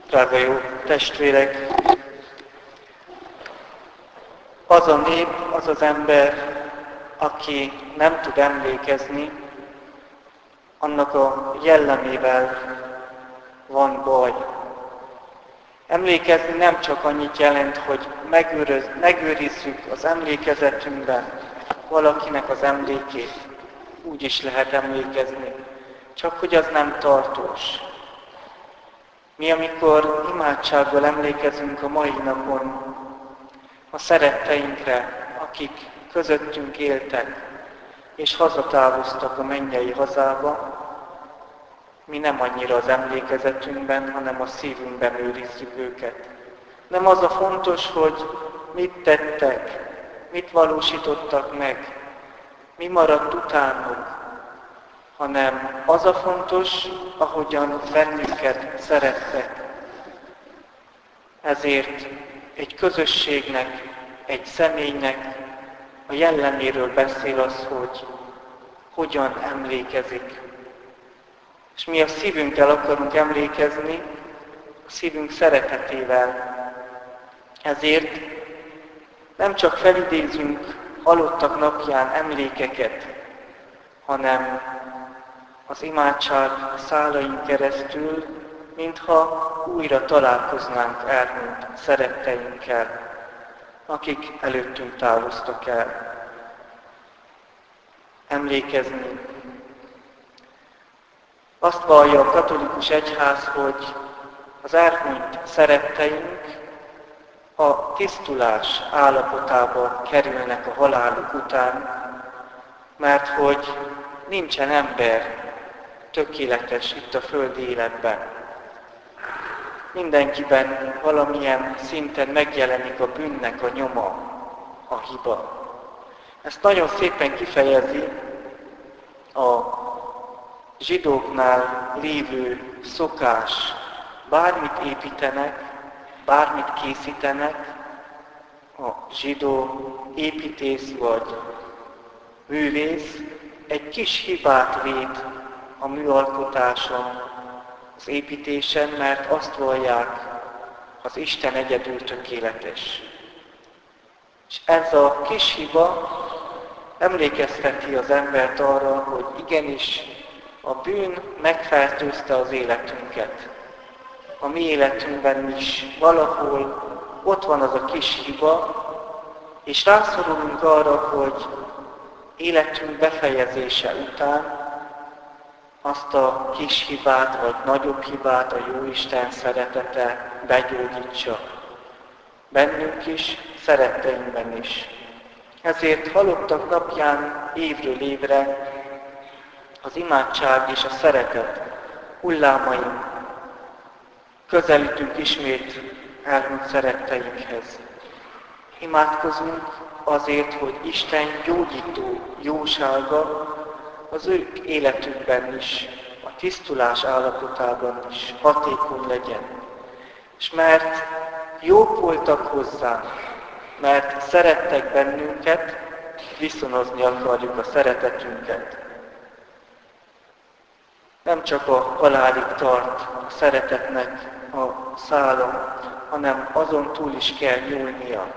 Drága jó testvérek, az a nép, az az ember, aki nem tud emlékezni, annak a jellemével van baj. Emlékezni nem csak annyit jelent, hogy megőrizzük az emlékezetünkben valakinek az emlékét. Úgy is lehet emlékezni, csak hogy az nem tartós. Mi, amikor imádsággal emlékezünk a mai napon a szeretteinkre, akik közöttünk éltek, és hazatávoztak a mennyei hazába, mi nem annyira az emlékezetünkben, hanem a szívünkben őrizzük őket. Nem az a fontos, hogy mit tettek, mit valósítottak meg, mi maradt utánuk, hanem az a fontos, ahogyan bennünket szerettek. Ezért egy közösségnek, egy személynek a jelleméről beszél az, hogy hogyan emlékezik. És mi a szívünkkel akarunk emlékezni, a szívünk szeretetével. Ezért nem csak felidézünk halottak napján emlékeket, hanem az imádság szálain keresztül, mintha újra találkoznánk elhunyt szeretteinkkel, akik előttünk távoztak el. Emlékezni. Azt vallja a katolikus egyház, hogy az elhunyt szeretteink a tisztulás állapotába kerülnek a haláluk után, mert hogy nincsen ember tökéletes itt a földi életben. Mindenkiben valamilyen szinten megjelenik a bűnnek a nyoma, a hiba. Ezt nagyon szépen kifejezi a zsidóknál lévő szokás. Bármit építenek, bármit készítenek, a zsidó építész vagy művész egy kis hibát vét a műalkotáson, az építésen, mert azt vallják, az Isten egyedül tökéletes. És ez a kis hiba emlékezteti az embert arra, hogy igenis a bűn megfertőzte az életünket. A mi életünkben is valahol ott van az a kis hiba, és rászorulunk arra, hogy életünk befejezése után azt a kis hibát, vagy nagyobb hibát a Jóisten szeretete begyógyítsa. Bennünk is, szeretteinkben is. Ezért halottak napján évről évre az imádság és a szeretet hullámain közelítünk ismét elhunyt szeretteinkhez. Imádkozunk azért, hogy Isten gyógyító jósága az ő életükben is, a tisztulás állapotában is hatékony legyen. És mert jók voltak hozzánk, mert szerettek bennünket, viszonozni akarjuk a szeretetünket. Nem csak a halálig tart a szeretetnek a szála, hanem azon túl is kell nyúlnia.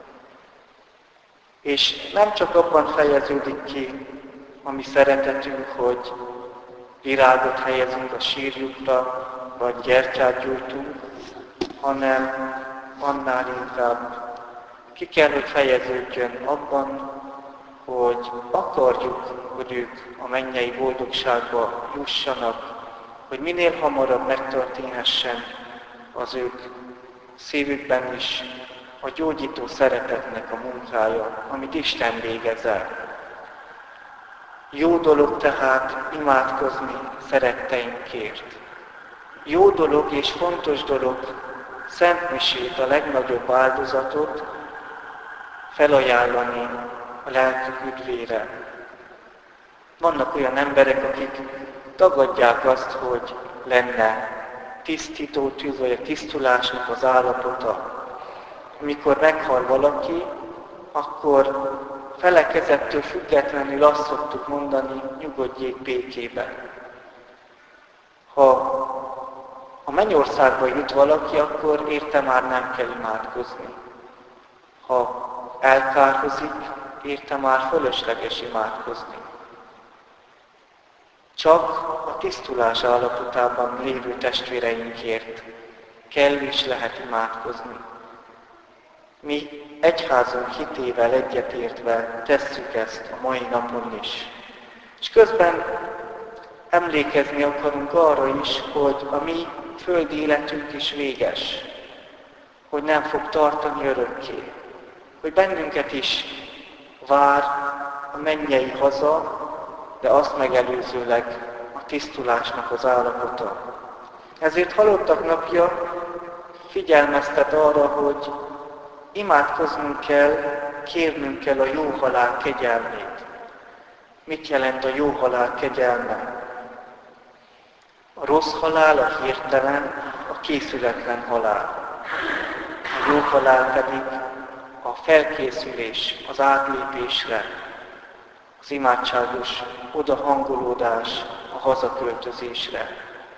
És nem csak abban fejeződik ki a mi szeretetünk, hogy virágot helyezünk a sírjukra, vagy gyertyát gyújtunk, hanem annál inkább ki kell, hogy fejeződjön abban, hogy akarjuk, hogy ők a mennyei boldogságba jussanak, hogy minél hamarabb megtörténhessen az ők szívükben is a gyógyító szeretetnek a munkája, amit Isten végez el. Jó dolog tehát imádkozni szeretteinkért. Jó dolog és fontos dolog szentmisét, a legnagyobb áldozatot felajánlani a lelkük üdvére. Vannak olyan emberek, akik tagadják azt, hogy lenne tisztító tűz, vagy a tisztulásnak az állapota. Amikor meghal valaki, akkor felekezettől függetlenül azt szoktuk mondani, nyugodjék békében. Ha Ha mennyországba jut valaki, akkor érte már nem kell imádkozni. Ha elkárhozik, érte már fölösleges imádkozni. Csak a tisztulás állapotában lévő testvéreinkért kell és lehet imádkozni. Mi egyházunk hitével egyetértve tesszük ezt a mai napon is. És közben emlékezni akarunk arra is, hogy a mi földi életünk is véges, hogy nem fog tartani örökké, hogy bennünket is vár a mennyei haza, de azt megelőzőleg a tisztulásnak az állapota. Ezért halottak napja figyelmeztet arra, hogy imádkoznunk kell, kérnünk kell a jó halál kegyelmét. Mit jelent a jó halál kegyelme? A rossz halál, a hirtelen, a készületlen halál. A jó halál pedig a felkészülés, az átlépésre, az imádságos odahangolódás a hazaköltözésre.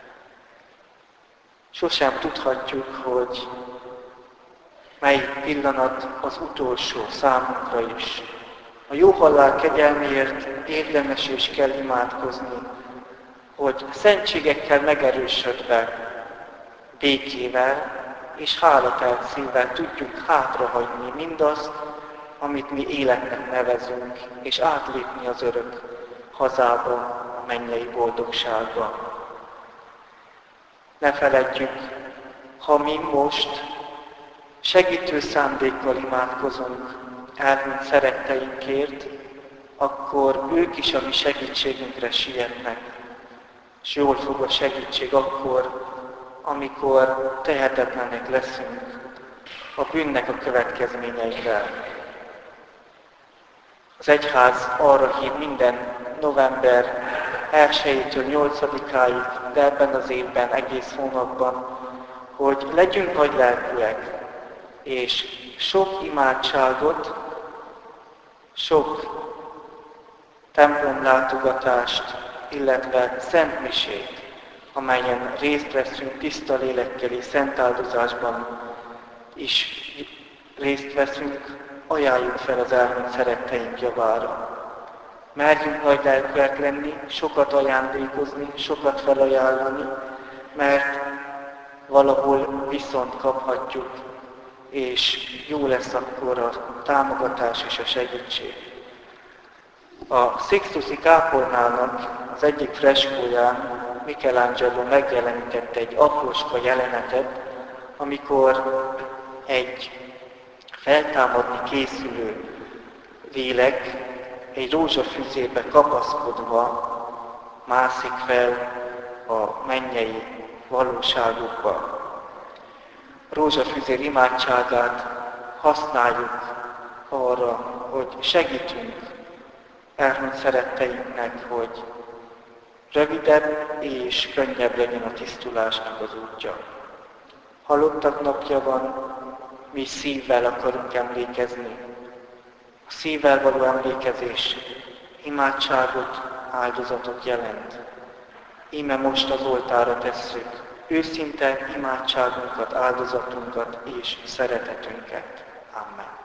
Sosem tudhatjuk, hogy melyik pillanat az utolsó számunkra is. A jó halál kegyelméért érdemes és kell imádkozni, hogy szentségekkel megerősödve, békével és hálatelt szívvel tudjuk hátrahagyni mindazt, amit mi életnek nevezünk, és átlépni az örök hazába, a mennyei boldogságba. Ne feledjük, ha mi most segítő szándékkal imádkozunk elhunyt szeretteinkért, akkor ők is a mi segítségünkre sietnek. És jól fog a segítség akkor, amikor tehetetlenek leszünk a bűnnek a következményeivel. Az egyház arra hív minden november 1-től 8-áig, de ebben az évben, egész hónapban, hogy legyünk nagylelkűek, és sok imádságot, sok templomlátogatást, illetve szentmisét, amelyen részt veszünk tiszta lélekkel és szent áldozásban is részt veszünk, ajánljuk fel az elhunyt szeretteink javára. Merjünk nagylelkűek lenni, sokat ajándékozni, sokat felajánlani, mert valahol viszont kaphatjuk, és jó lesz akkor a támogatás és a segítség. A Sixtusi kápolnának az egyik freskóján Michelangelo megjelenítette egy aprócska jelenetet, amikor egy feltámadni készülő lélek egy rózsafüzébe kapaszkodva mászik fel a mennyei valóságokba. A rózsafüzér imádságát használjuk arra, hogy segítünk elhunyt szeretteinknek, hogy rövidebb és könnyebb legyen a tisztulásnak az útja. Halottak napja van, mi szívvel akarunk emlékezni. A szívvel való emlékezés imádságot, áldozatot jelent. Íme most az oltárra tesszük őszinte imádságunkat, áldozatunkat és szeretetünket. Amen.